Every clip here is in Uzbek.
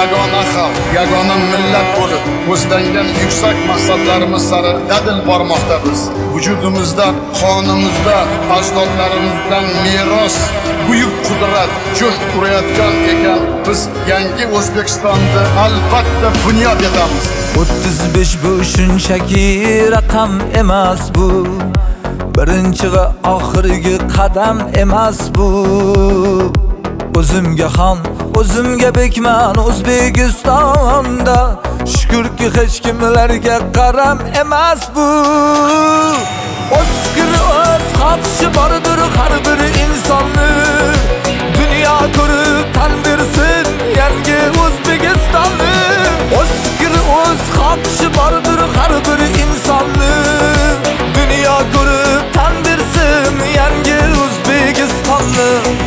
yagona xalq, yagona millat bo'lib, ko'zlangan yuksak maqsadlarimiz sari dadil bormoqda biz. Vujudimizda, qonimizda ajdodlarimizdan meros buyuk qudrat jo'sh urayotgan ekan. Biz yangi O'zbekistonni albatta bunyod etamiz. 35 bu shunchaki raqam emas bu. Birinchi va oxirgi qadam emas bu. O'zimga xon, o'zimga bekman O'zbekistonda. Shukrki hech kimlarga qaram emas bu. O'z fikri, o'z xohishi bordir har bir insonni. Dunyo ko'rib tan bersin yangi O'zbekistonni. O'z fikri, o'z xohishi bordir har bir insonni. Dunyo ko'rib tan bersin yangi O'zbekistonni.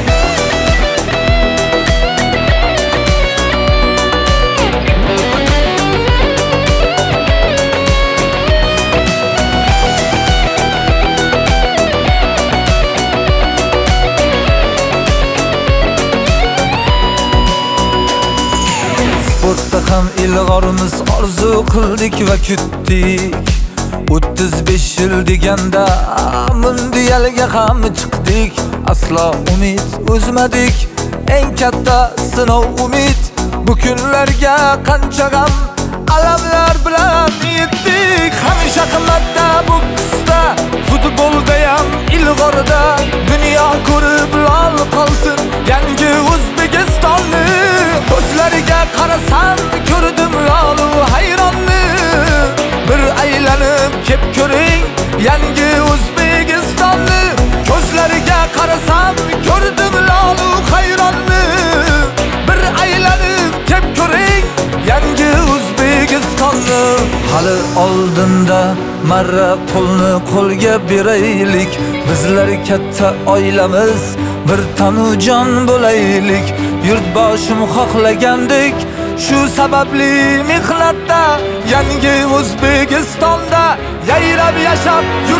Sportda ham ilg'orimiz orzu qildik va kutdik. 35 yil deganda mundialga ham chiqdik. Aslo umid uzmadik. Eng katta sinov umid. Bu kunlarga qancha g'am alamlar bilan yetdik. Hamisha qimmatda boksda, futbolda ham ilg'orda. Dunyo ko'rib lol qolsin yangi O'zbekistonni. Ko'zlariga qarasam ko'rdim lolu hayronni. Bir aylanib kep ko'ring yangi O'zbekistonni. Ko'zlariga qarasam ko'rdim lolu hayronni. Bir aylanib kep ko'ring yangi O'zbekistonni. Hali oldinda marra qo'lni qo'lga beraylik. Bizlar katta oilamiz, bir tanujon bo'laylik. Yurtboshim xohlagandik, shu sababli mehnatda yangi O'zbekistonda yayrab yashab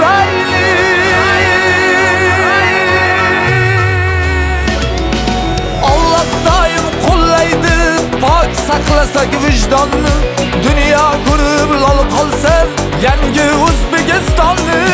yuraylik. Alloh doim qo'llaydi, pok saqlasak vijdonni. Dunyo ko'rib lol qolsin yangi O'zbekistonni.